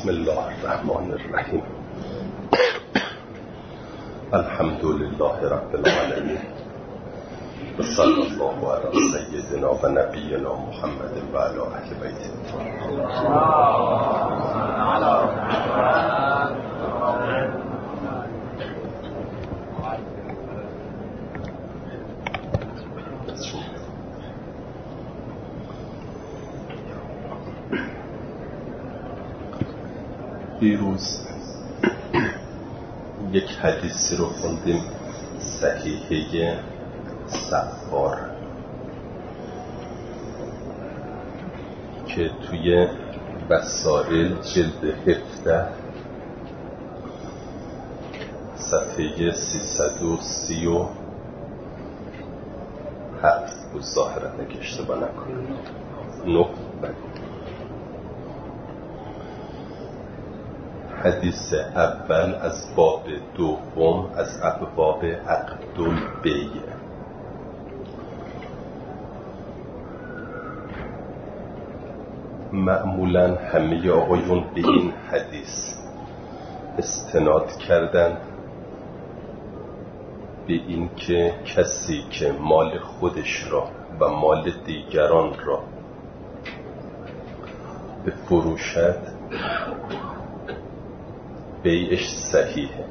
بسم الله الرحمن الرحیم. الحمد لله رب العالمین و صلی الله علی سیدنا و نبینا محمد و علی اهل بیته. دیروز یک حدیثی رو خوندیم، صحیحه سفار، که توی وسائل جلد 17 صفحه 337 بود ظاهرا، اگه اشتباه نکنم 9. حدیث اول از باب دوم از ابواب عقد البیع. معمولا همه آقایون به این حدیث استناد کردن به این که کسی که مال خودش را و مال دیگران را بفروشد بیعش صحیحه.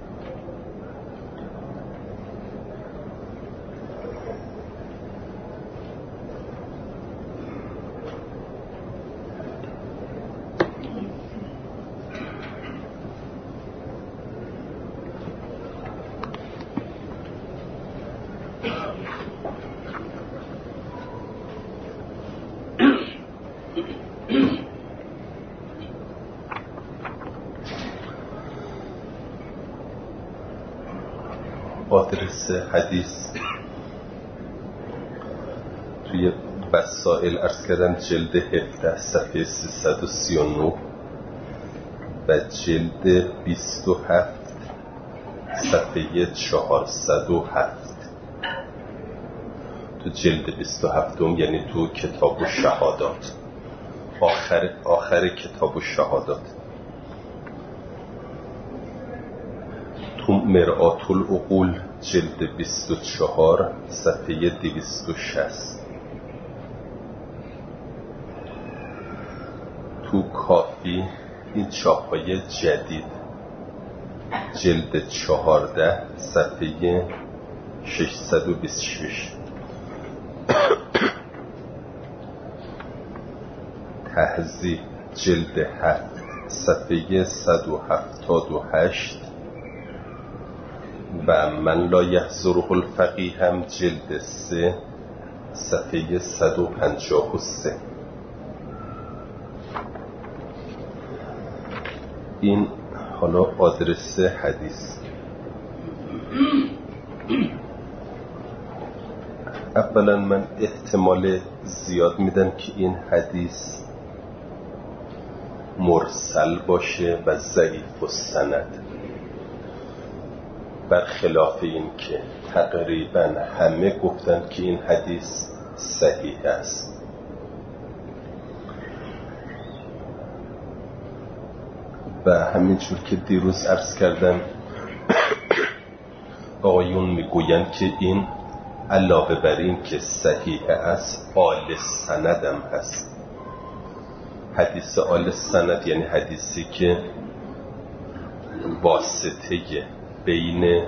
آدرس حدیث توی وسائل عرض کردن جلد 17 صفحه 339 و جلد 27 صفحه 407. تو جلد 27 یعنی تو کتاب الشهادات، آخر کتاب الشهادات، تو مرآت العقول جلد 24 صفحه 260. تو کافی این چاپ‌های جدید جلد 14 صفحه 626. تهذیب جلد 7 صفحه 178 و من لا یحضره الفقیه هم جلد 3 صفحه 153. این حالا آدرس حدیث. اولا من احتمال زیاد میدم که این حدیث مرسل باشه و ضعیف السند، برخلاف این که تقریبا همه گفتن که این حدیث صحیح است. و همینجور که دیروز عرض کردم آقایون میگوین که این علاوه بر این که صحیح است آل سندم هست. حدیث آل سند یعنی حدیثی که واسطه بین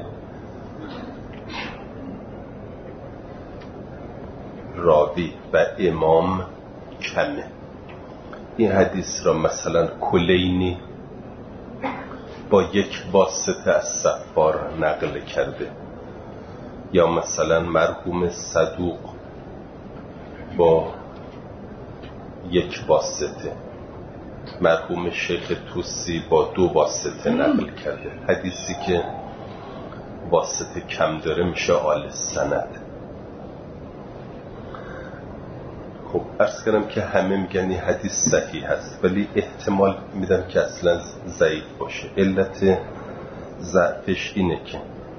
راوی و امام کمه. این حدیث را مثلا کلینی با یک واسطه از سفار نقل کرده، یا مثلا مرحوم صدوق با یک واسطه، مرحوم شیخ توسی با 2 واسطه نقل کرده. حدیثی که واسطه کم داره میشه آل سند. خب عرض کردم که همه میگن این حدیث صحیح هست، ولی احتمال میدم که اصلا ضعیف باشه. علت ضعفش اینه که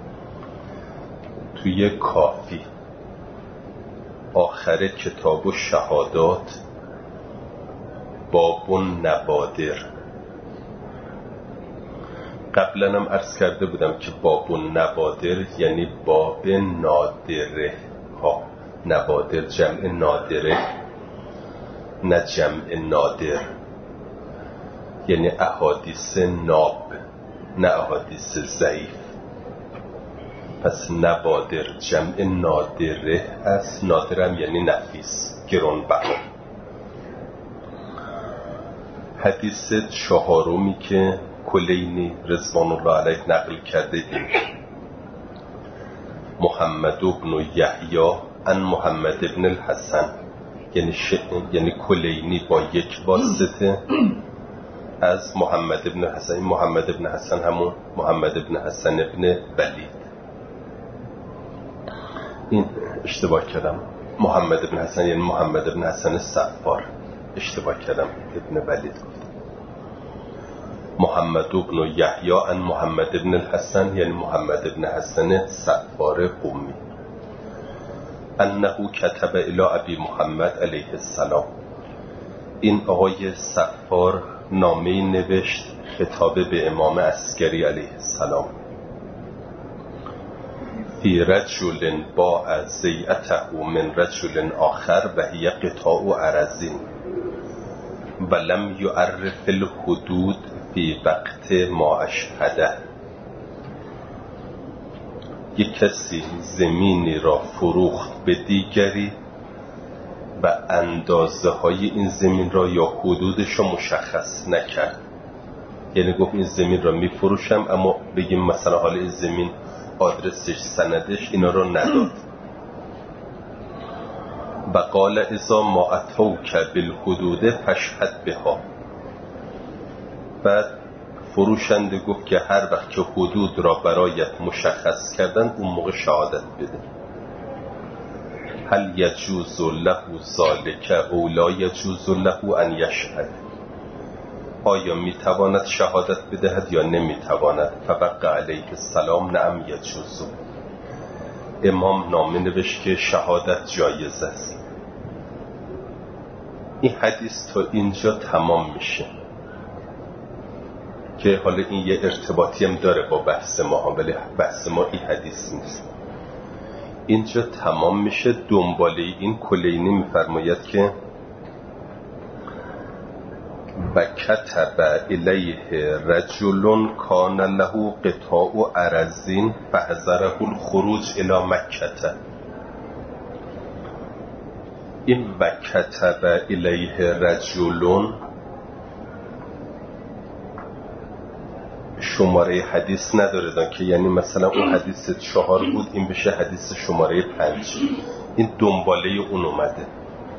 توی کافی آخر کتاب الشهادات باب النوادر قبلا هم عرض کرده بودم که باب نوادر یعنی باب نادره ها. نوادر جمع نادره نه جمع نادر، یعنی احادیث ناب نه احادیث ضعیف. پس نوادر جمع نادره است. نادرم یعنی نفیس، گرانبها. حدیث چهارمی که کلینی رضوان الله علیه نقل کرده این محمد بن یحیی عن محمد بن الحسن، یعنی کلینی با یک واسطه از محمد بن حسن. محمد بن حسن همون محمد بن حسن بن ولید. این اشتباه کردم، محمد بن حسن یعنی محمد بن حسن صفار، اشتباه کردم، ابن ولید گفت. محمد بن یحیی عن محمد بن الحسن یعنی محمد بن حسن صفار قمی. انه کتب الی ابی محمد علیه السلام، این آقای صفار نامه نوشت خطاب به امام عسکری علیه السلام. فی رجل باع زیعته من رجل آخر و هی قطاع ارضین ولم یعرف الحدود فی وقت ما اشهده. یک کسی زمینی را فروخت به دیگری و اندازه های این زمین را یا حدودش را مشخص نکرد. یعنی گفت این زمین را می فروشم، اما بگیم مثلا حال این زمین آدرسش، سندش، اینا را نداد. و قال اذا ما اتوک بالحدود فاشهد بها. بعد فروشنده گفت که هر وقت که حدود را برایت مشخص کردن اون موقع شهادت بده. هل یجوز له ذلک او لا یجوز له ان یشهد، آیا میتواند شهادت بدهد یا نمیتواند؟ فوقع علیه السلام نعم یجوز. امام نامه نوشت که شهادت جایز است. این حدیث تا اینجا تمام میشه که حالا این یه ارتباطی هم داره با بحث ما، ولی بحث ما این حدیث نیست. اینجا تمام میشه. دنباله این کلینی میفرماید که و کتب الیه رجل کان له قطاع ارضین فحذره الخروج الی مکه. این و کتب الیه رجل شماره حدیث نداره که یعنی مثلا اون حدیث 4 بود، این بشه حدیث شماره 5. این دنباله اون اومده.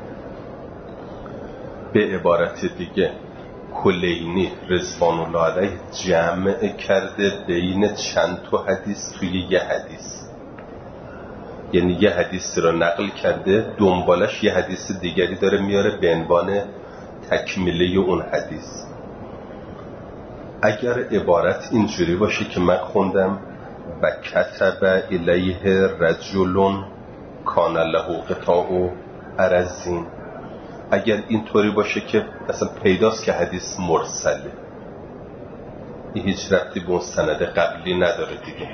به عبارت دیگه کلینی رضوان الله علیه جمع کرده بین چند تا حدیث توی یه حدیث. یعنی یه حدیث رو نقل کرده، دنبالش یه حدیث دیگری داره میاره به عنوان تکمیله اون حدیث. اگر عبارت اینجوری باشه که من خوندم و کتب الیه رجل کان له قطاع ارضین، اگر اینطوری باشه که اصلا پیداست که حدیث مرسله، این هیچ ربطی به اون سند قبلی نداره دیگه.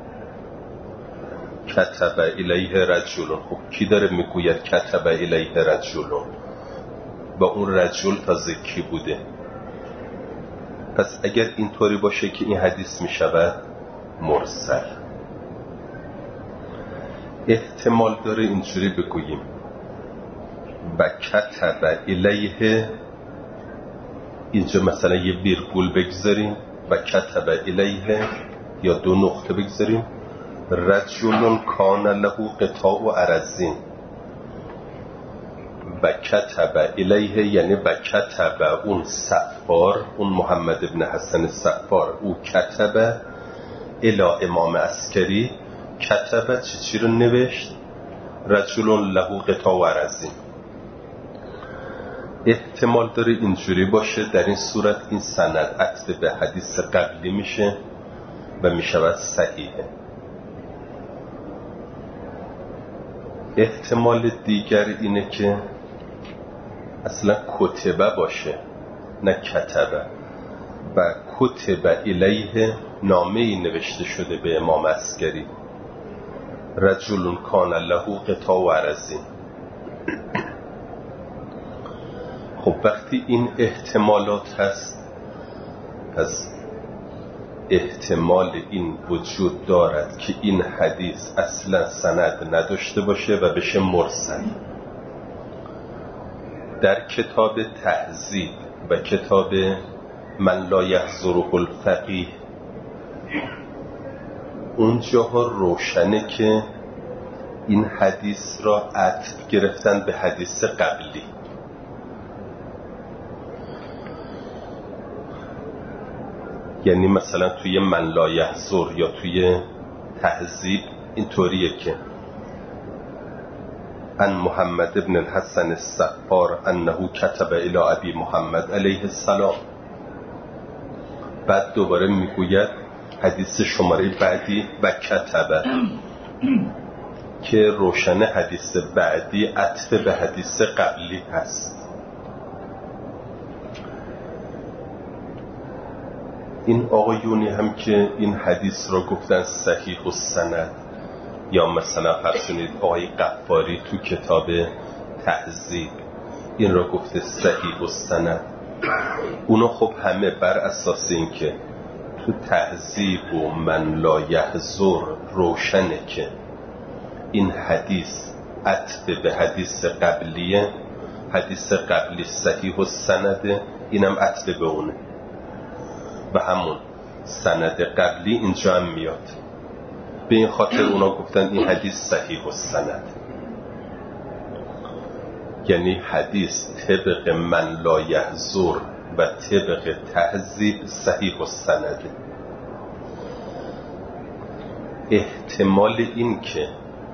کتب الیه رجل، خب کی داره میگوید کتب الیه رجل؟ با اون رجل تازه کی بوده؟ پس اگر اینطوری باشه که این حدیث میشود مرسل. احتمال داره اینجوری بگوییم و کتب الیه، اینجا مثلا یه ویرگول بگذاریم و کتب الیه یا 2 نقطه بگذاریم رجل کان له قطاع ارضین و کتب الیه، یعنی و کتب اون صفار، اون محمد بن حسن صفار، او کتب الی امام عسکری. کتب چی رو نوشت؟ رجل له قطاع ارضین. احتمال داره اینجوری باشه. در این صورت این سند عطف به حدیث قبلی میشه و میشود صحیحه. احتمال دیگر اینه که اصلا کتبه باشه نه کتبه، و کتبه الیه نامه‌ای نوشته شده به امام عسکری، رجل کان له قطاع ارض. خب وقتی این احتمالات هست، پس احتمال این وجود دارد که این حدیث اصلا سند نداشته باشه و بشه مرسل. در کتاب تهذیب و کتاب من لا یحضره الفقیه اونجاها روشنه که این حدیث را عطف گرفتن به حدیث قبلی. یعنی مثلا توی من لا یحضر یا توی تهذیب اینطوریه که ان محمد ابن الحسن السفار انه کتب الی ابی محمد علیه السلام. بعد دوباره میگوید حدیث شماره بعدی و کتبه که روشن حدیث بعدی عطف به حدیث قبلی هست. این آقایونی هم که این حدیث را گفتن صحیح السند، یا مثلا فرسونید آقای قفاری تو کتاب تهذیب این را گفته صحیح السند، اونا خب همه بر اساس این که تو تهذیب و من لا یحضر روشنه که این حدیث عطف به حدیث قبلیه، حدیث قبلی صحیح السنده، اینم عطف به اونه و همون سند قبلی اینجا هم میاد. به این خاطر اونا گفتن این حدیث صحیح السند، یعنی حدیث طبق من لا یحضر و طبق تهذیب صحیح السنده. احتمال این که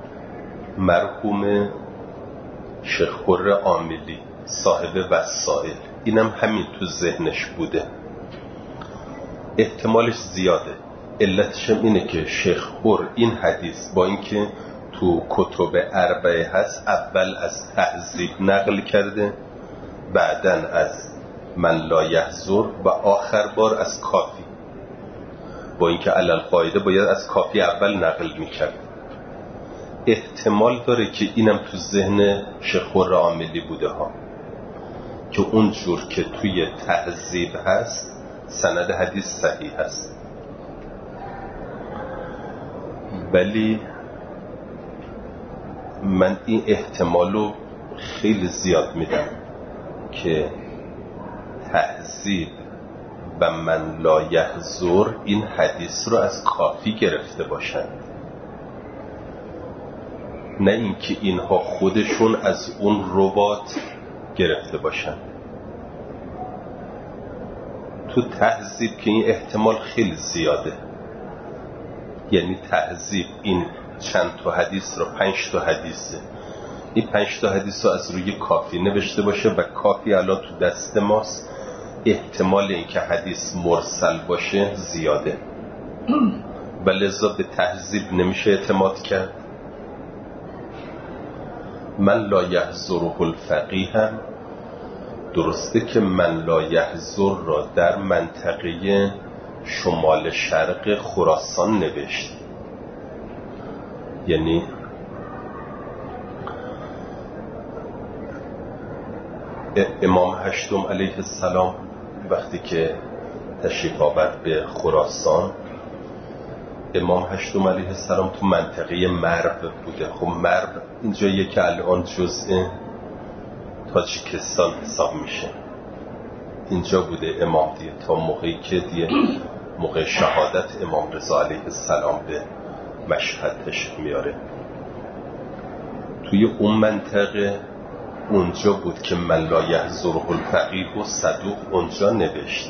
مرحوم شیخ خر عاملی صاحب وسائل اینم همین تو ذهنش بوده، احتمالش زیاده. علتش اینه که شیخ خر این حدیث با اینکه تو کتب اربعه هست اول از تهذیب نقل کرده، بعدن از من لا یحضر و آخر بار از کافی، با اینکه علل قاعده باید از کافی اول نقل میکرد. احتمال داره که اینم تو ذهن شیخ خر عاملی بوده ها، که اونجور که توی تهذیب هست سند حدیث صحیح هست. ولی من این احتمالو خیلی زیاد میدم که تهذیب و من لا یحضر این حدیث رو از کافی گرفته باشند، نه اینکه اینها خودشون از اون روات گرفته باشند. تو تهذیب که این احتمال خیلی زیاده، یعنی تهذیب این چند تا حدیث رو 5 تا حدیثه، این 5 تا حدیث رو از روی کافی نوشته باشه و کافی الان تو دست ماست، احتمال اینکه حدیث مرسل باشه زیاده و لذا به تهذیب نمیشه اعتماد کرد. من لا یحضره الفقیه هم درسته که من لا یحضر را در منطقه شمال شرق خراسان نوشت، یعنی امام هشتم علیه السلام وقتی که تشریف آورد به خراسان، امام هشتم علیه السلام تو منطقه مرو بوده. خب مرو اینجاییه که الان جزء تاجیکستان حساب میشه، اینجا بوده امام دیگه تا موقعی که دیگه موقع شهادت امام رضا علیه السلام به مشهد تشریف میاره. توی اون منطقه اونجا بود که من لا یحضره الفقیه و صدوق اونجا نوشت.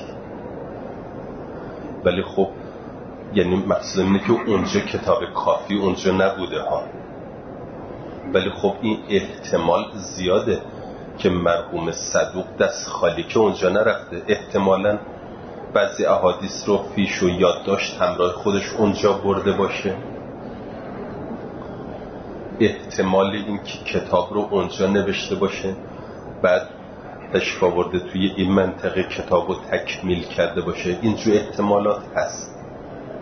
ولی خب یعنی مقصود اینه که اونجا کتاب کافی اونجا نبوده ها، ولی خب این احتمال زیاده که مرحوم صدوق دست خالی که اونجا نرفته، احتمالاً بعضی احادیث رو فیش و یادداشت همراه خودش اونجا برده باشه. احتمال این که کتاب رو اونجا نوشته باشه، بعد تشریف آورده توی این منطقه کتاب رو تکمیل کرده باشه. اینجور احتمالات هست.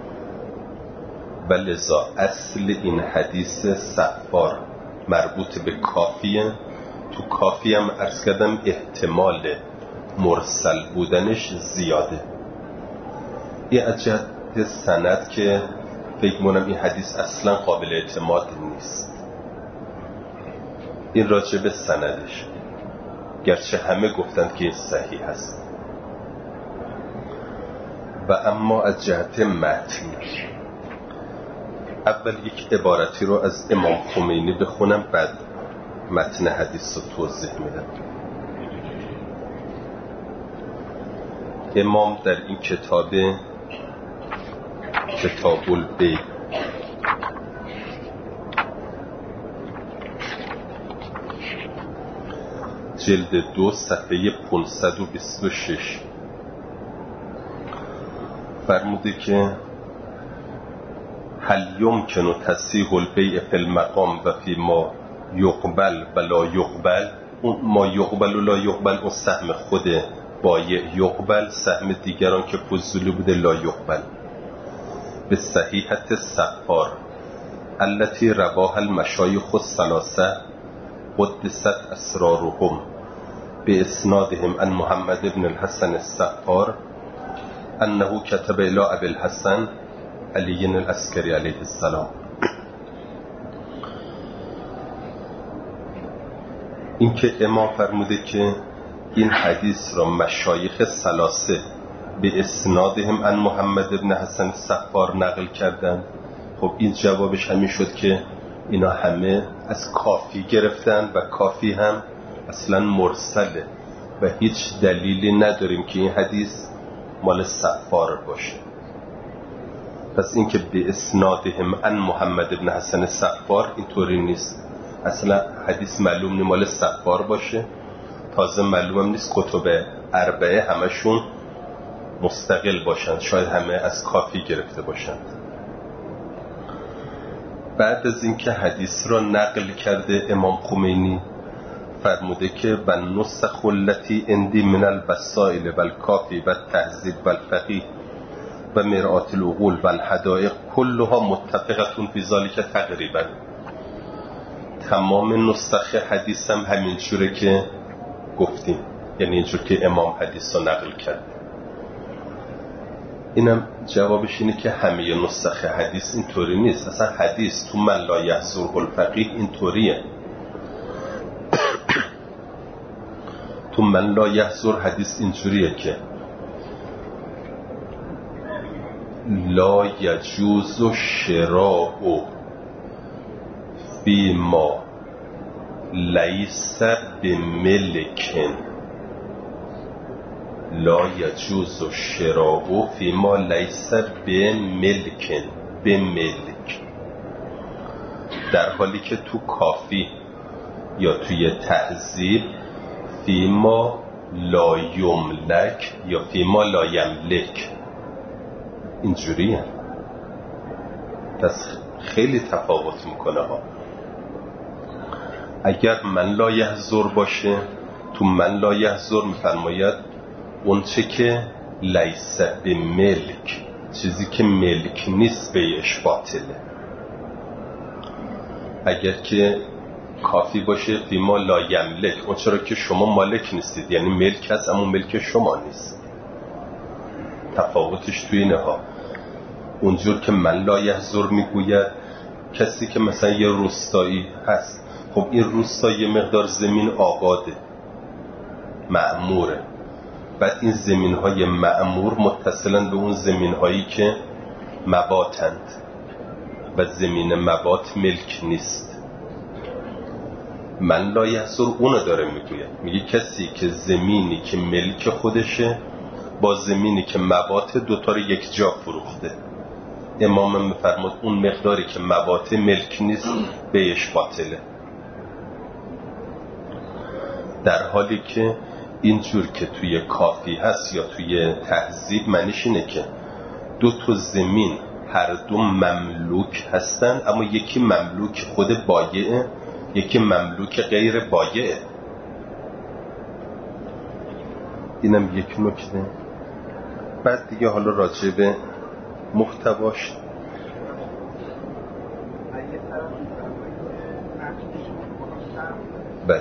و لذا اصل این حدیث سفار مربوط به کافیه. تو کافی هم عرض کردم احتمال مرسل بودنش زیاده. این از جهت سند که فکر کنم این حدیث اصلا قابل اعتماد نیست. این راجع به سندش، گرچه همه گفتند که صحیح هست. و اما از جهت متنش، اول یک عبارتی رو از امام خمینی بخونم، بعد متن حدیث رو توضیح میدم. امام در این کتاب البیع جلد 2 صفحه 526 فرموده که هل یمکن تصحیح البیع فی المقام و فی ما یقبل و لا یقبل. اون ما یقبل و لا یقبل اون سهم خود بایع یقبل، سهم دیگران که فضولی بوده لا یقبل. به صحیحت سفار التي رواها المشایخ الثلاثه قدست اسرارهم باسنادهم عن محمد بن الحسن السفار انه كتب الى ابي الحسن علی العسکری علیه السلام. این که امام فرموده که این حدیث را مشایخ ثلاثه به اسنادهم عن محمد بن حسن السفار نقل کردن، خب این جوابش همین شد که اینا همه از کافی گرفتن و کافی هم اصلا مرسله و هیچ دلیلی نداریم که این حدیث مال سفار باشه. پس این که به اسنادهم عن محمد بن حسن السفار اینطوری نیست، اصلا حدیث معلوم نی مال سفار باشه. تازه معلوم نیست کتب اربعه همشون مستقل باشند، شاید همه از کافی گرفته باشند. بعد از اینکه حدیث را نقل کرده امام خمینی فرموده که و نسخ التی اندی من الوسائل و الکافی و التهذیب و الفقیه و مرآت العقول و الحدائق کلها متفقتون فی ذلک تقریبا. تمام نسخ حدیث هم همین جوره که گفتیم، یعنی اینجور که امام حدیث رو نقل کرد. اینم جوابش اینه که همه نسخ حدیث اینطوری نیست. اصلا حدیث تو من لا یحضره الفقیه اینطوریه. تو من لا یحضر حدیث اینجوریه که لا یجوز شراء فی ما لیس بملک، لا یجوز شراء فی ما لیس بملک، در حالی که تو کافی یا توی تهذیب فی ما لا یملک یا فی ما لا یملک اینجوریه. پس خیلی تفاوت میکنه ها. اگر من لا یحضر باشه، تو من لا یحضر میفرماید اون چه که لیس بملک، چیزی که ملک نیست بیعش باطله. اگر که کافی باشه فی ما لا یملک، اون چرا که شما مالک نیستید، یعنی ملک هست اما ملک شما نیست. تفاوتش توی اینه ها. اونجور که من لا یحضر میگوید کسی که مثلا یه روستایی هست، خب این روستا یه مقدار زمین آباده، معموره، بعد این زمین های معمور متصلن به اون زمین هایی که مباتند و زمین مبات ملک نیست. من لا یحضر اونو داره میگوید، میگه کسی که زمینی که ملک خودشه با زمینی که مبات دوتا رو یک جا فروخته. امام میفرمود اون مقداری که مبات ملک نیست بیعش باطله. در حالی که اینجور که توی کافی هست یا توی تهذیب معنیش اینه که دو تا زمین هر دو مملوک هستن، اما یکی مملوک خود بایعه، یکی مملوک غیر بایعه. اینم یک نکته. بعد دیگه حالا راجع به محتواش بله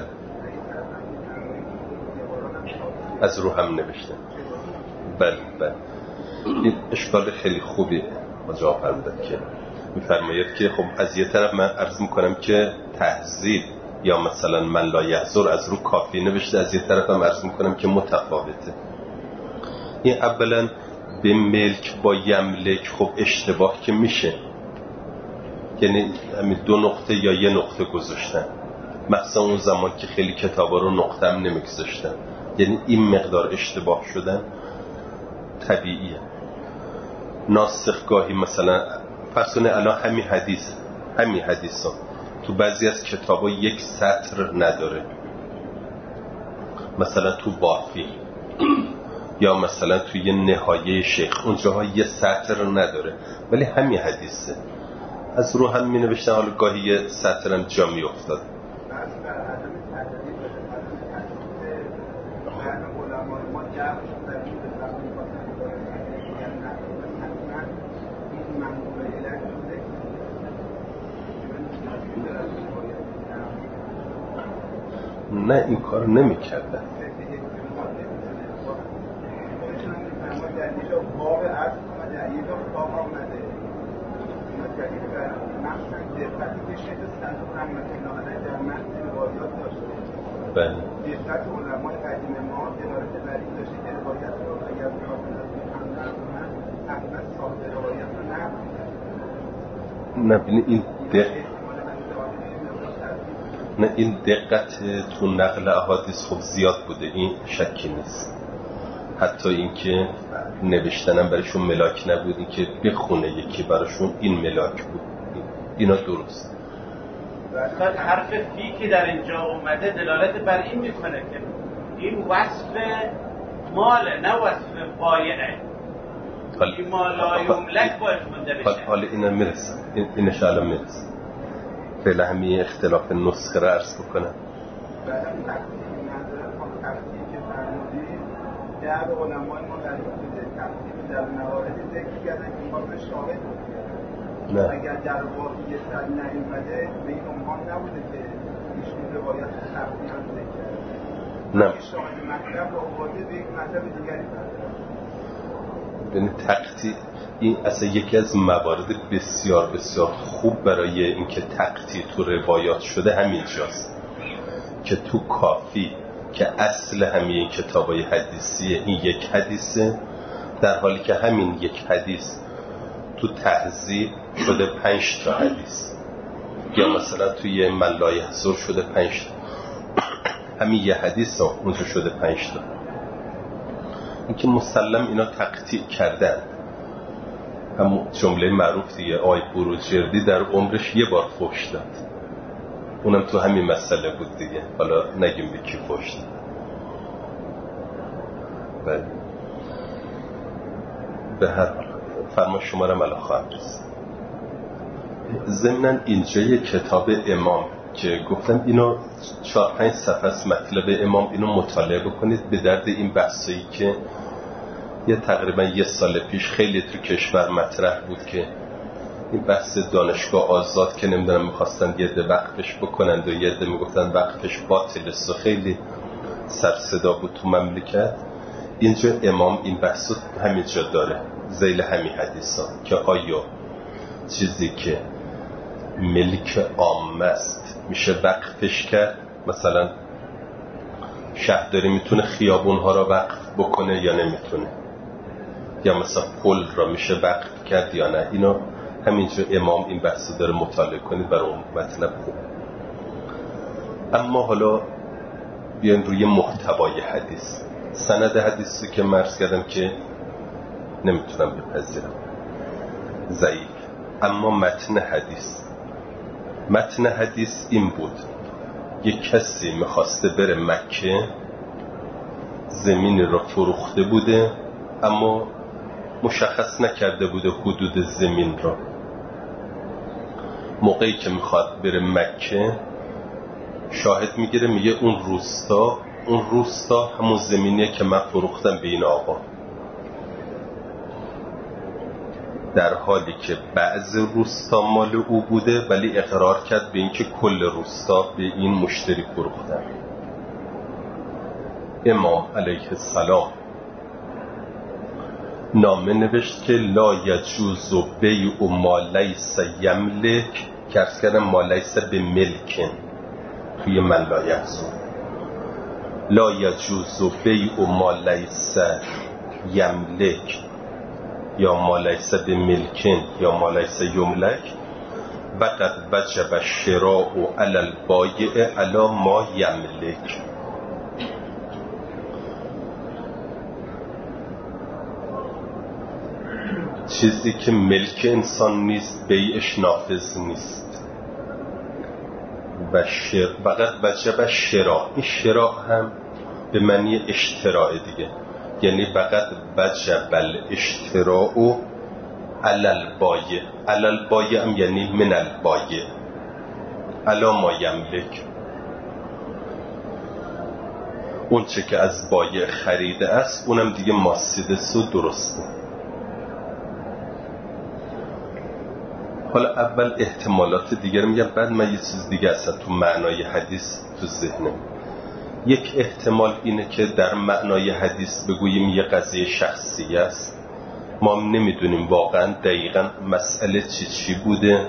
از رو هم نوشته. بله این اشکال خیلی خوبی جواب فرمودید که میفرمایید که خب از یه طرف من عرض میکنم که تهذیب یا مثلا من لا یحضر از رو کافی نوشته، از یه طرف هم عرض میکنم که متفاوته. این اولا به ملک با یملک خب اشتباه که میشه، یعنی همین دو نقطه یا یه نقطه گذاشتن، مثلا اون زمان که خیلی کتابا رو نقطه هم نمیگذاشتن، یعنی این مقدار اشتباه شدن طبیعیه. ناسخ گاهی مثلا فرسونه الان همین حدیث ها تو بعضی از کتابا یک سطر نداره، مثلا تو وافی یا مثلا توی نهایه شیخ اونجاها یه سطر نداره، ولی همین حدیثه از رو هم می نوشتن، حالا گاهی یه سطر هم جا می افتاد. نه این کار نمی کردن. بله نه این دقت تو نقل احادیث خوب زیاد بوده، این شکی نیست. حتی این که نوشتنم برایشون ملاک نبود، این که بخونه یکی برایشون این ملاک بود، اینا درست. مثلا حرف فی که در اینجا اومده دلالت بر این میکنه که این وصف ماله نه وصف بایعه، این مالا یملک باید خونده بشه. حالا اینا میرسن، اینش الان میرسن. فعلا همین اختلاف نسخه رو عرض بکنم. در علمای ما در تفسیر در موارد ذکر کردن که این شاهد بود. اگر در واقع یه سر نیومده به این عنوان نبوده که ایشون روایت تفسیر هم ذکر کرده. نه. شاهد مطلب رو آورده به یک مطلب دیگری پرداخته. یعنی تقطیع این اصلا یکی از موارد بسیار بسیار خوب برای اینکه تقطیع تو روایات شده همینجاست که تو کافی که اصل همین کتابای حدیثیه این یک حدیثه، در حالی که همین یک حدیث تو تهذیب شده 5 تا حدیث، یا مثلا توی من لا یحضر شده 5 تا، همین یه حدیث ها اونجا شده 5 تا. این که مسلم اینا تقطیع کردن. همون جمله معروف دیگه آی بروجردی در عمرش یه بار فحش داد، اونم تو همین مسئله بود دیگه، حالا نگیم به کی فحش داد. بله به هر حال فرما شما رو ملا خواهم رسید. ضمناً اینجا یه کتاب امام که گفتم اینو 4-5 صفحه از مطلب امام، اینو مطالعه بکنید به درد این بحثایی که یه تقریبا 1 سال پیش خیلی تو کشور مطرح بود که این بحث دانشگاه آزاد که نمیدونم میخواستن یه ده وقفش بکنند و یه ده میگفتن وقفش باطل است و خیلی سر صدا بود تو مملکت. اینجا امام این بحث همینجا داره ذیل همین حدیثا که آیا چیزی که ملک عامه است میشه وقفش کرد؟ مثلا شهرداری میتونه خیابونها را وقف بکنه یا نمیتونه، یا مثلا پل را میشه وقف کرد یا نه؟ اینا همینجا امام این بحث داره مطالعه کنید برای اون مطلب خوب. اما حالا بیاین روی محتوای حدیث. سند حدیثی که مرز کردم که نمیتونم بپذیرم، ضعیف. اما متن حدیث این بود: یک کسی میخواسته بره مکه، زمینی را فروخته بوده اما مشخص نکرده بوده حدود زمین را. موقعی که میخواد بره مکه شاهد میگیره، میگه اون روستا همون زمینیه که من فروختم به این آقا. در حالی که بعض روستا مال او بوده ولی اقرار کرد به اینکه کل روستا به این مشتری فروختن. امام علیه السلام نامه نوشت که لا یجوز بیع ما لیس یملک، که ارز کردم ما لیس به ملکن توی من لا یحزن، لا یجوز بیع ما لیس یملک یا ما لیس به ملکن یا ما لیس یملک و قد وجب الشراء علی البایع علی ما یملک. چیزی که ملک انسان نیست بیعش نافذ نیست. و فقط وجب شراء، این شراء هم به معنی اشتراء دیگه، یعنی فقط وجب الاشتراء علی البایع، علی البایع هم یعنی من البایع علی ما یملک، اون چه که از بایع خریده است اونم دیگه ماسیدس و درسته. حالا اول احتمالات دیگه رو میگم، بعد من یه چیز دیگه اصلا تو معنای حدیث تو ذهنم. یک احتمال اینه که در معنای حدیث بگوییم یه قضیه شخصی است، ما نمیدونیم واقعا دقیقا مسئله چی بوده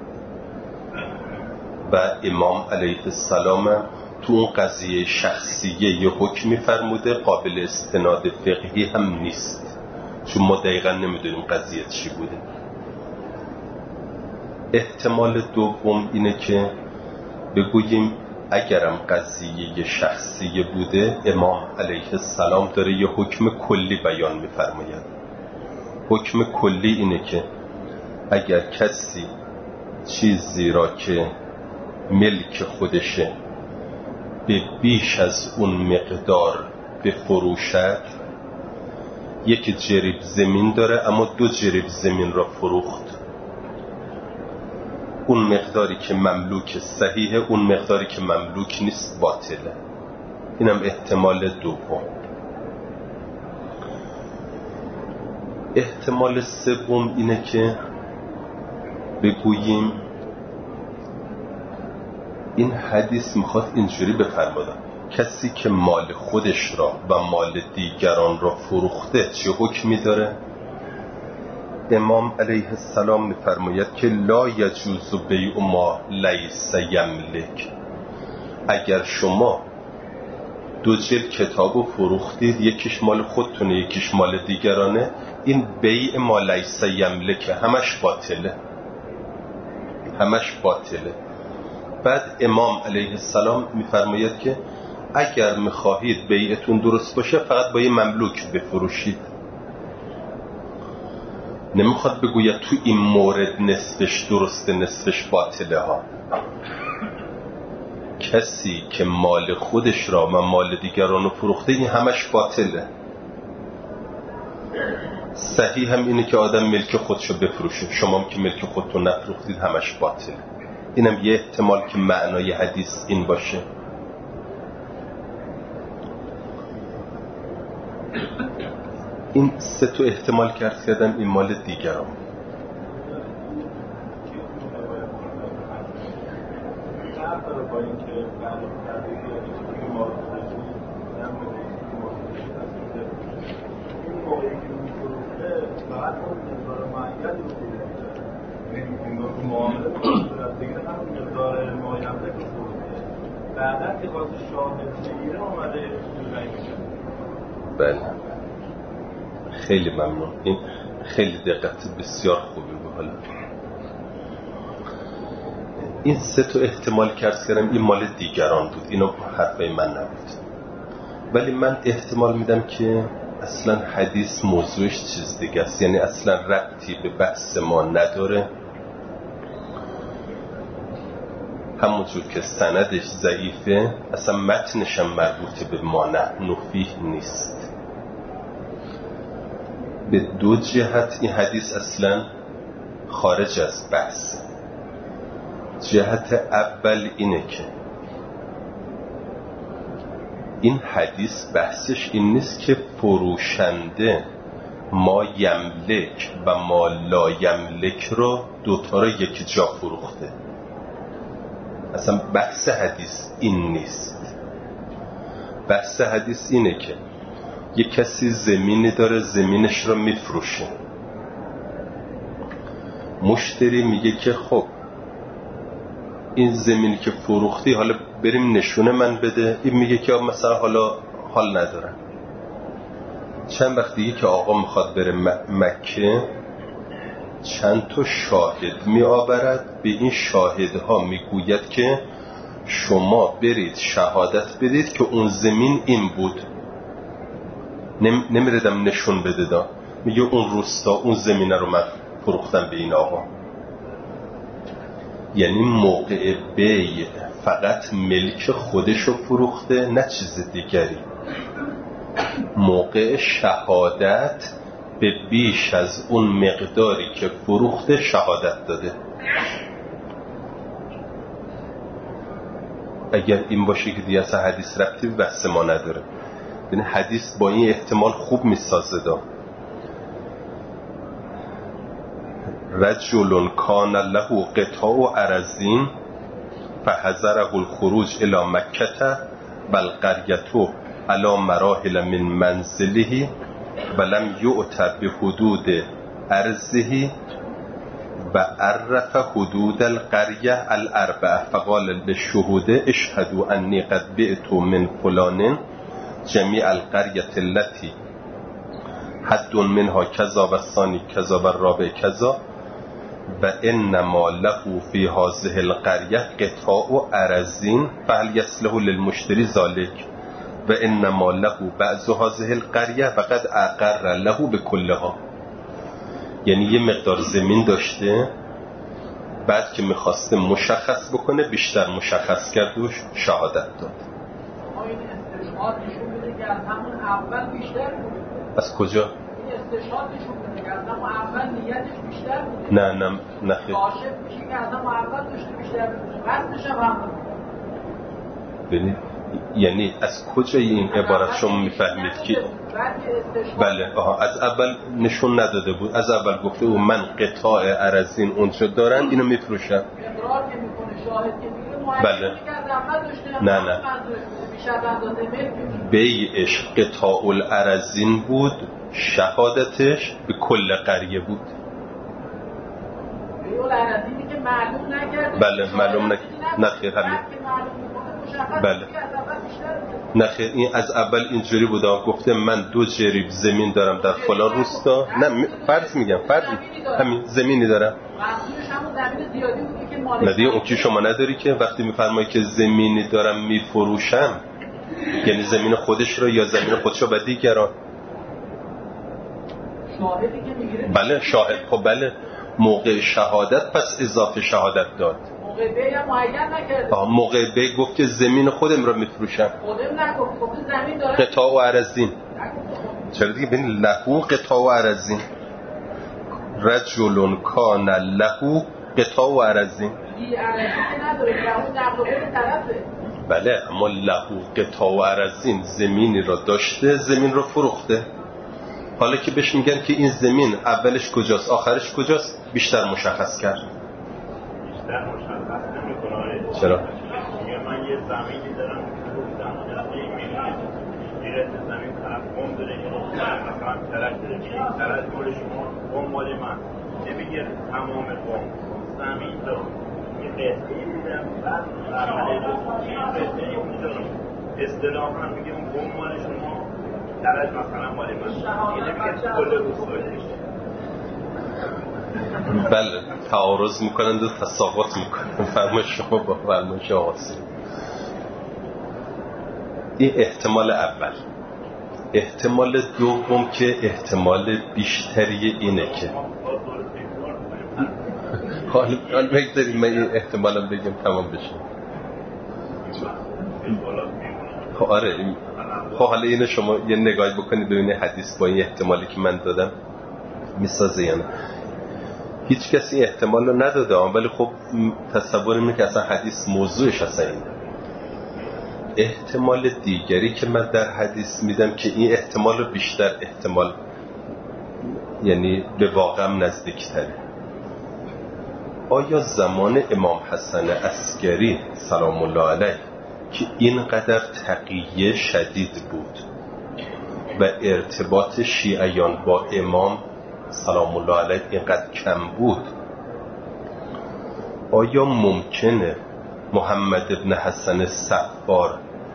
و امام علیه السلام تو اون قضیه شخصیه یه حکمی فرموده قابل استناد فقهی هم نیست، چون ما دقیقا نمیدونیم قضیه چی بوده. احتمال دوم اینه که بگوییم اگرم قضیه شخصی بوده امام علیه السلام داره یه حکم کلی بیان می‌فرماید. حکم کلی اینه که اگر کسی چیزی را که ملک خودشه به بیش از اون مقدار بفروشد، یک جریب زمین داره اما 2 جریب زمین را فروخت، اون مقداری که مملوک صحیحه، اون مقداری که مملوک نیست باطله. اینم احتمال دوم. احتمال سوم اینه که بگوییم این حدیث میخواد اینجوری بفرماید کسی که مال خودش را و مال دیگران را فروخته چه حکمی داره؟ امام علیه السلام میفرماید که لا یجوز بیع ما لیس یملک. اگر شما 2 جلد کتابو فروختید، یکیش مال خودتونه یکیش مال دیگرانه، این بیع ما لیس یملک همش باطله، همش باطله. بعد امام علیه السلام میفرماید که اگر میخواهید بیعتون درست باشه فقط با یه مملوک بفروشید. نمیخواد بگوید تو این مورد نصفش درسته نصفش باطله ها. کسی که مال خودش را و مال دیگران رو فروخته این همش باطله. صحیح هم اینه که آدم ملک خودشو بفروشه، شما هم که ملک خودتون نفروختید همش باطله. اینم یه احتمال که معنای حدیث این باشه. این 3 تا احتمال که عرض کردم این مال دیگران. بله خیلی ممنون، این خیلی دقت بسیار خوبی بود. حالا این 3 تا احتمال که عرض کردم این مال دیگران بود، اینا حرفای من نبود. ولی من احتمال میدم که اصلا حدیث موضوعش چیز دیگه است، یعنی اصلا ربطی به بحث ما نداره، همونجور که سندش ضعیفه اصلا متنش هم مربوط به ما نحن فیه نیست. به 2 جهت این حدیث اصلا خارج از بحث. جهت اول اینه که این حدیث بحثش این نیست که فروشنده ما یملک و ما لا یملک رو دوتا رو یکی جا فروخته. اصلا بحث حدیث این نیست. بحث حدیث اینه که یه کسی زمینی داره، زمینش رو میفروشه، مشتری میگه که خب این زمینی که فروختی حالا بریم نشونه من بده. این میگه که مثلا حالا حال ندارم. چند وقت دیگه که آقا میخواد بره مکه، چند تا شاهد میآورد، به این شاهدها میگوید که شما برید شهادت بدید که اون زمین این بود. نمیردم نشون بده دا. میگه اون روستا اون زمینه رو من فروختم به این آقا. یعنی موقع بیع فقط ملک خودشو فروخته، نه چیز دیگری. موقع شهادت به بیش از اون مقداری که فروخته شهادت داده. اگر این باشه که دیگه اصلا حدیث ربطی به بحث ما نداره. یعنی حدیث با این احتمال خوب میسازه دا. رجل کان له قطاع ارضین فحذره الخروج الى مکه والقریة على مراحل من منزله ولم یؤت بحدود ارضه و عرف حدود القریة الاربعه فقال للشهود اشهدوا انی قد بعت من فلان جمیع القریة التي حد منها کذا و الثانی کذا و الرابع کذا و انما له فی هذه القریة قطاع ارضین فهل یصلح للمشتری ذلك و انما له بعض هذه القریة فقد اقر له بکلها. یعنی یه مقدار زمین داشته، بعد که میخواسته مشخص بکنه بیشتر مشخص کرد و شهادت داد. این استشهاد نشون میده که از همون اول بیشتر بود. از کجا؟ این استشهاد نشون میده که از همون اول نیتش بیشتر بود. نه خیلی کاشف میشه که از همون اول داشته بیشتر بود. قصدش هم ببینید، یعنی از کجای این عبارت شما میفهمید که بله از اول نشون نداده بود. از اول گفته او من قطاع ارضین اونجا دارن اینو میفروشم. اقرار که میکنه، شاهد که میگه بله. که از اول داشته نه بیعش قطاع الارضین بود، شهادتش به کل قریه بود. بیع الارضینی که معلوم نکرده. بله معلوم نخیر همین. بله نخیر این از اول اینجوری بود. گفته من 2 جریب زمین دارم در فلان روستا. نه فرض میگم همین زمینی دارم. منظورش همون زمین زیادی بود که مالک. نه دیگه اون که شما نداری که وقتی میفرمایی که زمینی دارم میفروشم یعنی زمین خودش رو یا زمین خودش رو به دیگران. شاهدی که میگیره. بله شاهد. خب بله موقع شهادت پس اضافه شهادت داد. موقع بیع معین نکرده. موقع بیع گفت که زمین خودم رو میفروشم. خودم نگفت، گفت زمین داره. قطاع و ارضین. چرا دیگه ببین له قطاع و ارضین. رجل کان له قطاع و ارضین. دی ارضی نداره که اون نقل طرفه. بله اما له قطاع و ارضین زمینی را داشته، زمین رو فروخته. حالا که بهش میگن که این زمین اولش کجاست آخرش کجاست بیشتر مشخص کرد. بیشتر مشخص نمی‌کنه. چرا؟ میگه من یه زمینی دارم که این میره زمین طرف قم داره مثلا طرف داره طرف مال شما قم مال من نمیگه تمام قم زمین داره یه قطعی میدم بعد قطعی اونجا اصطلاحاً میگه اون قم مال شما طرف مثلا مال من این نمیگه کل روستایش. بله تعارض میکنند و تساقط میکنند. فرمای شما با فرمایش آقاسی. این احتمال اول. احتمال دوم که احتمال بیشتری اینه که حال بگذاریم من این احتمالم بگم تمام بشه. آره خب حالا اینو شما یه نگاهی بکنید ببینید حدیث با این احتمالی که من دادم میسازه یا نه. هیچ کسی احتمال رو نداده ولی خب تصور اینه که اصلا حدیث موضوعش اصلا اینه. احتمال دیگری که من در حدیث میدم که این احتمال رو بیشتر احتمال یعنی به واقعم نزدیکتره. آیا زمان امام حسن عسکری سلام الله علیه که اینقدر تقیه شدید بود و ارتباط شیعیان با امام سلام الله علیه اینقدر کم بود، آیا ممکنه محمد ابن حسن صفار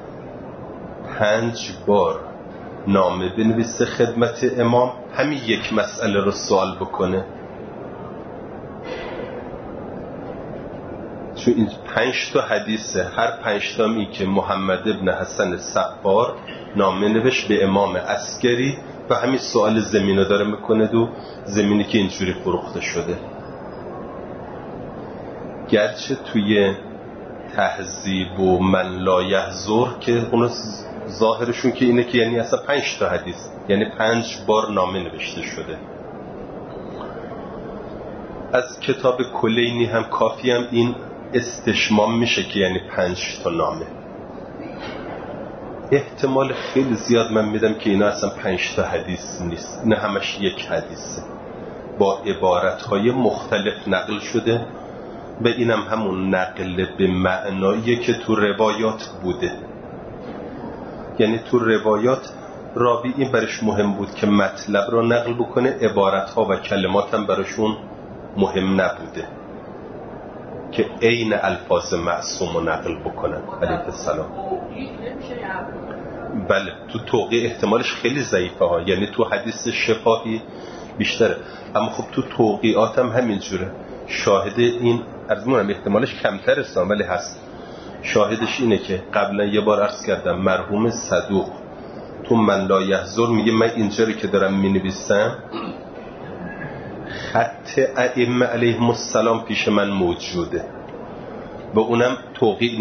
5 بار نامه بنویسه خدمت امام همین یک مسئله رو سوال بکنه؟ چون این 5 تا حدیثه، هر 5 تامی که محمد ابن حسن صفار نامه نوشت به امام عسکری و همین سوال زمینو داره میکنه، دو زمینی که اینجوری فروخته شده. گرچه توی تهذیب و من لا یحضر که اون ظاهرشون که اینه که یعنی اصلا 5 تا حدیث، یعنی 5 بار نامه نوشته شده. از کتاب کلینی هم کافی هم این استشمام میشه که یعنی 5 تا نامه. احتمال خیلی زیاد من میدم که اینا اصلا 5 تا حدیث نیست، نه همش یک حدیثه با عبارتهای مختلف نقل شده و اینم همون نقل به معنایی که تو روایات بوده. یعنی تو روایات راوی این برش مهم بود که مطلب را نقل بکنه، عبارتها و کلمات هم برشون مهم نبوده که عین الفاظ معصوم رو نقل بکنن علیه السلام. بله تو توقیع احتمالش خیلی ضعیفه ها، یعنی تو حدیث شفاهی بیشتره، اما خب تو توقیعات هم همینجوره. شاهد این ارزمونم احتمالش کمتر است ولی هست. شاهدش اینه که قبلا یه بار عرض کردم مرحوم صدوق تو من لا یحضر میگه من اینجوری که دارم مینویسم خط ائمه علیهم السلام پیش من موجوده و اونم توقیع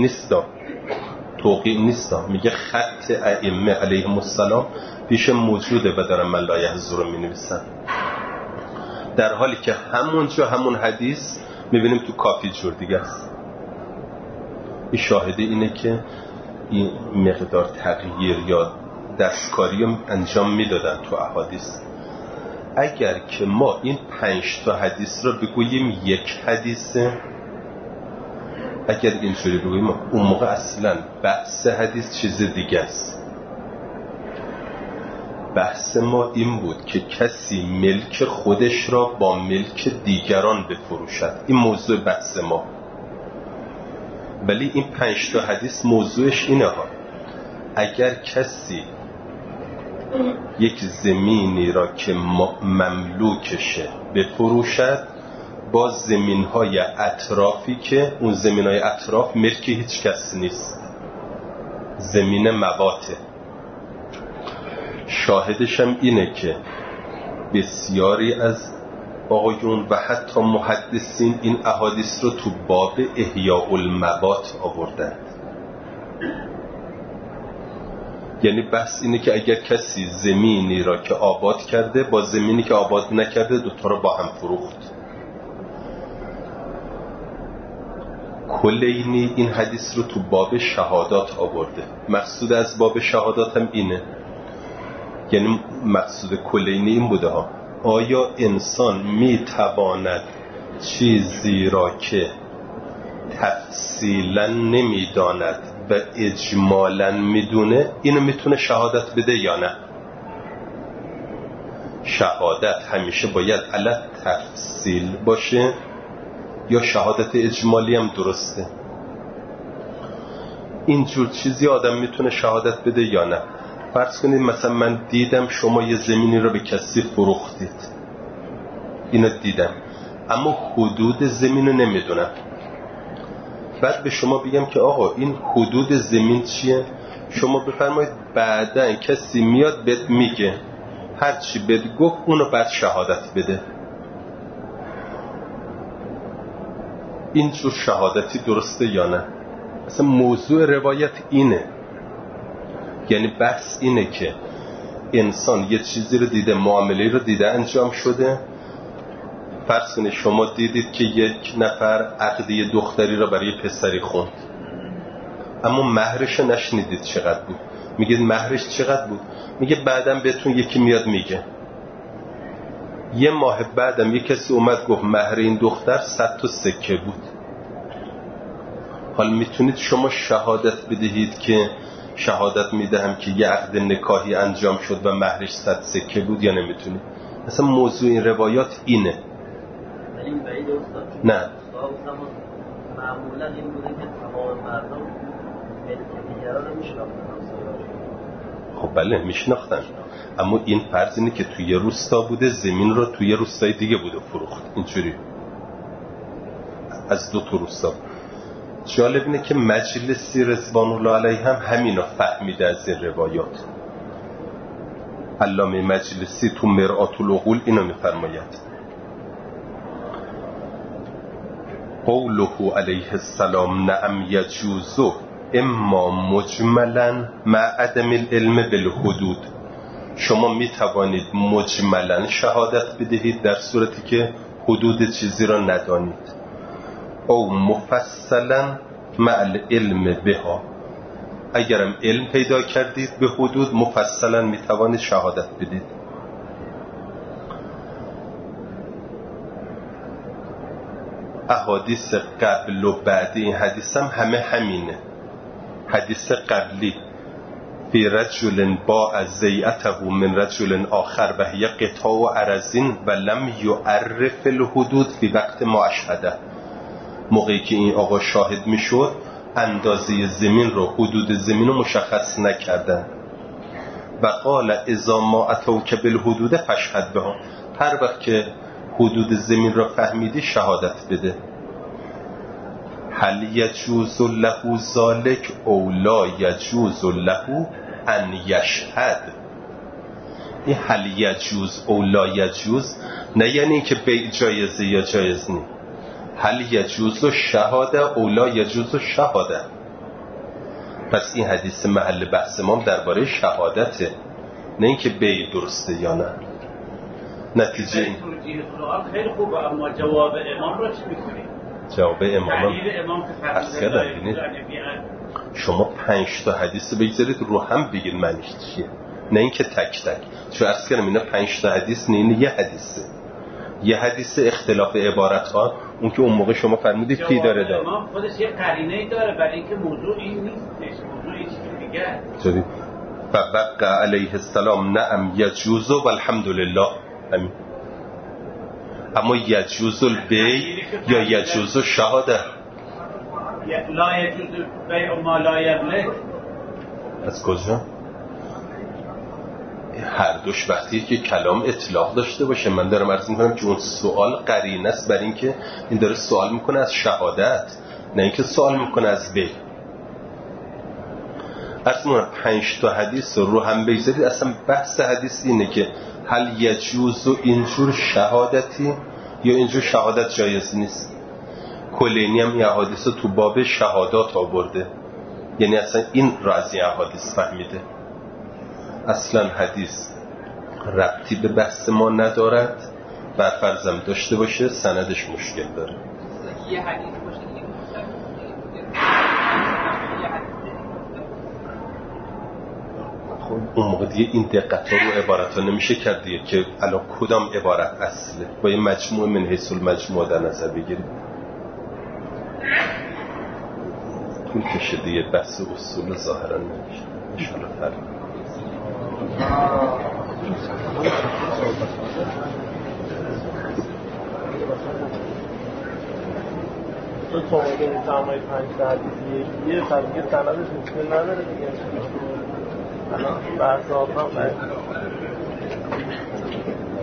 نیستا، میگه خط ائمه علیهم السلام پیش موجوده و دارم من لا یحضر رو مینویسم، در حالی که همونجا همون حدیث میبینیم تو کافی جور دیگه است. این شاهده اینه که این مقدار تغییر یا دستکاری انجام میدادن تو احادیث. اگر که ما این 5 تا حدیث رو بگوییم یک حدیثه، اگر اینجوری بگوییم اون موقع اصلا بحث حدیث چیز دیگه است. بحث ما این بود که کسی ملک خودش را با ملک دیگران بفروشد، این موضوع بحث ما. ولی این 5 تا حدیث موضوعش اینه ها، اگر کسی یک زمینی را که مملوکشه بفروشد با زمین‌های اطرافی که اون زمین‌های اطراف ملک هیچ کس نیست، زمین مواته. شاهدش هم اینه که بسیاری از آقایون و حتی محدثین این احادیث رو تو باب احیاء الموات آوردند. یعنی بحث اینه که اگر کسی زمینی را که آباد کرده با زمینی که آباد نکرده دوتا رو با هم فروخت. کلینی این حدیث رو تو باب شهادات آورده. مقصود از باب شهادات هم اینه، یعنی مقصود کلینی این بوده ها، آیا انسان میتواند چیزی را که تفصیلا نمیداند و اجمالا میدونه اینو میتونه شهادت بده یا نه؟ شهادت همیشه باید علی تفصیل باشه یا شهادت اجمالی هم درسته؟ اینجور چیزی آدم میتونه شهادت بده یا نه؟ فرض کنید مثلا من دیدم شما یه زمینی رو به کسی فروختید، اینو دیدم اما حدود زمین رو نمیدونم، بعد به شما بگم که آقا این حدود زمین چیه؟ شما بفرمایید بعداً کسی میاد بهت میگه، هرچی بهت گفت اونو بعد شهادت بده. این جور شهادتی درسته یا نه؟ اصلا موضوع روایت اینه، یعنی بحث اینه که انسان یه چیزی رو دیده، معامله رو دیده انجام شده. فرض کنید شما دیدید که یک نفر عقد یه دختری رو برای پسری خوند اما مهرش نشنیدید چقدر بود. میگید مهرش چقدر بود؟ میگه بعدم بهتون یکی میاد میگه. یه ماه بعدم یه کسی اومد گفت مهر این دختر 100 تا سکه بود. حالا میتونید شما شهادت بدهید که شهادت میدهم که یه عقد نکاحی انجام شد و مهرش 100 سکه بود، یا نمیتونید؟ مثلا موضوع این روایات اینه. این بعید استاد. نه معمولا این بوده که تمام مردم ملک دیگران رو میشناختن. خب بله میشناختن، اما این فرض اینه که توی روستا بوده، زمین رو توی روستای دیگه بوده فروخت، اینجوری از 2 تا روستا. جالب اینه که مجلسی رضوان الله علیه هم همینو فهمیده از این روایات. علامه مجلسی تو مرآت العقول اینو میفرماید: قوله علیه السلام نعم یجوز اما مجملا مع عدم العلم بالحدود. شما می توانید مجملا شهادت بدهید در صورتی که حدود چیزی را ندانید، او مفصلا مع العلم بها. اگرم علم پیدا کردید به حدود، مفصلا می توانید شهادت بدید. احادیث قبل و بعد این حدیث هم همینه. حدیث قبلی فی رجل باع زیعته من رجل آخر و هی قطاع ارضین و لم یعرف الحدود فی وقت ما اشهده. موقعی که این آقا شاهد میشد اندازه زمین رو، حدود زمین رو مشخص نکردن. و قال اذا ما اتوک بالحدود فاشهد بها. هر وقت که حدود زمین را فهمیدی شهادت بده. هل یجوز له ذلک او لا یجوز له ان یشهد. این هل یجوز او لا یجوز نه یعنی که بیع جایزه یا جایز نی. هل یجوز شهاده او لا یجوز شهاده. پس این حدیث محل بحث ما درباره شهادته، نه اینکه بیع درسته یا نه. نتیجه این خیلی خوبه، اما جواب امام رو چی میکنید؟ جواب امام که شما 5 تا حدیث بگذارید رو هم بگید معنیش چیه، نه اینکه تک تک. چون عرض کردم اینا 5 تا حدیث نه، این یه حدیثه. یه حدیث اختلاف عبارت ها، اون که اون موقع شما فرمودید کی داره داره. امام خودش یه قرینه‌ای داره برای اینکه موضوع این نیستش، موضوع این چیز دیگه. جدی فوقع علیه السلام نعم یجوز و الحمدلله. همین. اما یجوز البیع یا یجوز الشهاده. لا یجوز بیع ما لا یملک. از کجا؟ هر دوش وقتی که کلام اطلاق داشته باشه. من دارم عرض میکنم که اون سوال قرینه است برای اینکه این داره سوال میکنه از شهادت، نه اینکه سوال میکنه از بیع. عرض میکنم 5 تا حدیث رو هم بگذارید. اصلا بحث حدیث اینه که هل یجوز و اینجور شهادتی یا اینجور شهادت جایز نیست. کلینی هم این احادیث تو باب شهادات آورده، یعنی اصلا این را از این احادیث فهمیده. اصلا حدیث ربطی به بحث ما ندارد، بر فرضم داشته باشه سندش مشکل داره. یه حدیث باشه دیگه. خب اون موقع دیگه این دقت ها رو عبارت ها نمیشه کرد دیگه که الان کدام عبارت اصله. با یه مجموع من حیث المجموع در نظر بگیریم. طول کشه دیگه بحث اصول ظاهرا نمیشه. انشاءالله فرق تو تومگه میتامای 5 تا حدیثی یه فرقی سندش مشکل نداره دیگه. الان بحث آفرام